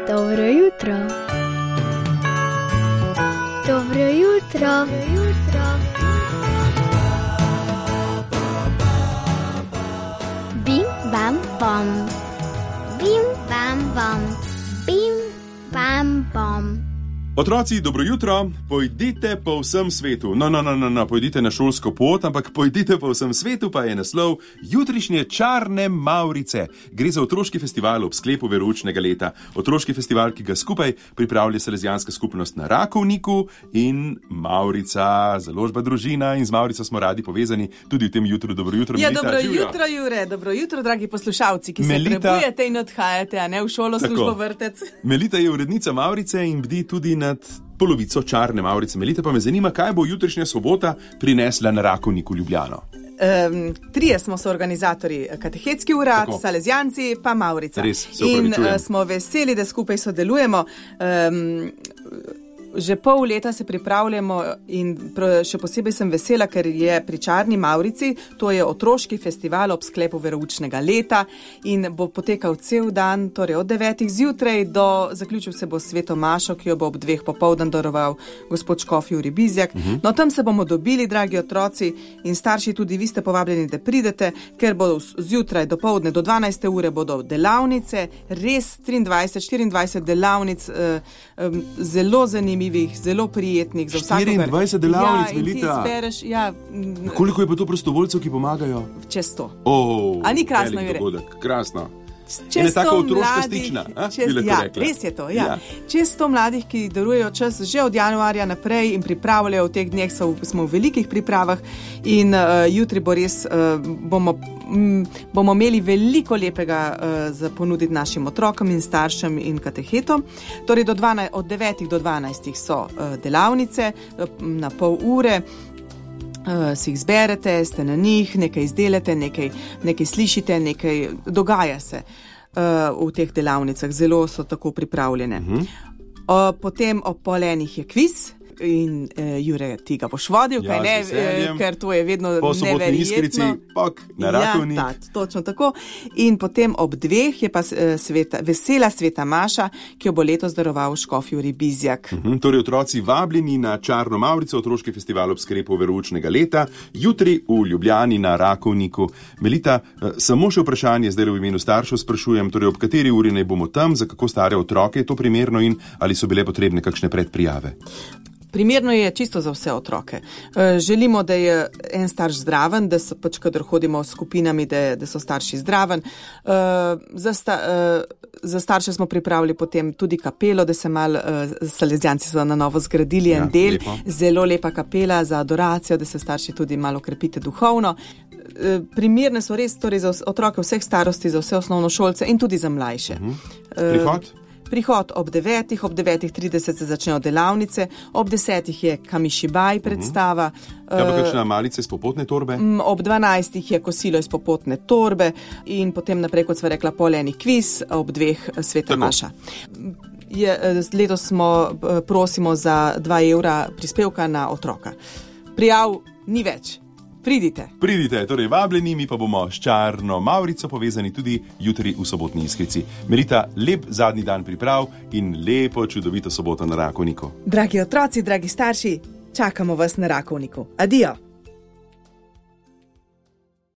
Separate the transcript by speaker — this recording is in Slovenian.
Speaker 1: Dobro jutro. Dobro jutro. Bim, bam, bom. Bim, bam, bom. Bim, bam, bom.
Speaker 2: Otroci, dobro jutro, pojdite po vsem svetu. Pojdite na šolsko pot, ampak pojdite po vsem svetu, pa je naslov jutrišnje čarne Mavrice. Gre za otroški festival ob sklepu veroučnega leta. Otroški festival, ki ga skupaj pripravlja Salezijanska skupnost na Rakovniku in Mavrica, založba Družina, in z Mavrico smo radi povezani tudi v tem jutru. Dobro jutro, Melita.
Speaker 3: Dobro jutro, Jure, dobro jutro, dragi poslušalci, ki se prebujete in odhajate, a ne v šolo, službo, vrtec.
Speaker 2: Melita je urednica Mavrice in bdi tudi nad polovico čarne Mavrice. Melita, pa me zanima, kaj bo jutrišnja sobota prinesla na Rakovniku Ljubljano.
Speaker 3: Trije smo soorganizatorji, Katehetski urad, Salezijanci pa Mavrica.
Speaker 2: Res,
Speaker 3: in smo veseli, da skupaj sodelujemo. Že pol leta se pripravljamo in še posebej sem vesela, ker je pri čarni Mavrici, to je otroški festival ob sklepu veroučnega leta in bo potekal cel dan, torej od 9 zjutraj do zaključil se bo sveto mašo, ki jo bo ob 2 popoldan daroval gospod škof Jurij Bizjak. No, tam se bomo dobili, dragi otroci in starši, tudi vi ste povabljeni, da pridete, ker bodo zjutraj do poldne do 12. ure bodo delavnice, res 23-24 delavnic, zelo zanimivih, zelo prijetnih za vsakogar.
Speaker 2: 24 delavnic, Melita.
Speaker 3: Izbereš,
Speaker 2: Koliko je pa to prostovoljcev, ki pomagajo?
Speaker 3: Čez 100.
Speaker 2: A
Speaker 3: ni krasno, Jure?
Speaker 2: Krasno. In je tako otroška stična,
Speaker 3: res je to, Čez 100 mladih, ki darujejo čas že od januarja naprej in pripravljajo v teh dneh, smo v velikih pripravah in jutri bo res, bomo imeli veliko lepega za ponuditi našim otrokom in staršem in katehetom. Torej od 9 do 12 so delavnice na pol ure. Si jih zberete, ste na njih, nekaj izdelate, nekaj slišite, nekaj dogaja se v teh delavnicah, zelo so tako pripravljene. Potem ob pol enih je kviz in Jure, ti ga boš vodil, kaj ne, ker to je vedno neverjetno.
Speaker 2: Po sobotni iskrici, na Rakovnik.
Speaker 3: Točno tako. In potem ob 2 je pa vesela sveta maša, ki jo bo letos daroval škof Jurij Bizjak.
Speaker 2: Torej otroci vabljeni na čarno Mavrico, otroški festival ob sklepu veroučnega leta, jutri v Ljubljani na Rakovniku. Melita, samo še vprašanje zdaj v imenu staršev sprašujem, torej ob kateri uri naj bomo tam, za kako stare otroke je to primerno in ali so bile potrebne kakšne predprijave?
Speaker 3: Primerno je čisto za vse otroke. Želimo, da je en starš zdraven, da so kadar hodimo s skupinami, da so starši zdraven. Za starše smo pripravili potem tudi kapelo, da se malo, Salezijanci so na novo zgradili en del, lepo. Zelo lepa kapela za adoracijo, da se starši tudi malo krepite duhovno. Primerne so res torej za otroke vseh starosti, za vse osnovnošolce in tudi za mlajše. Prihod ob 9, ob 9:30 se začnejo delavnice, ob 10 je Kamišibaj predstava.
Speaker 2: Pa kakšna malica iz popotne torbe?
Speaker 3: Ob 12 je kosilo iz popotne torbe in potem naprej, kot sva rekla, pol enih kviz, ob 2 sveta maša. Letos prosimo za 2 evra prispevka na otroka. Prijav ni več. Pridite, torej vabljeni, mi pa bomo s čarno Mavrico povezani tudi jutri v sobotni iskrici. Melita, lep zadnji dan priprav in lepo, čudovito soboto na Rakovniku. Dragi otroci, dragi starši, čakamo vas na Rakovniku. Adijo!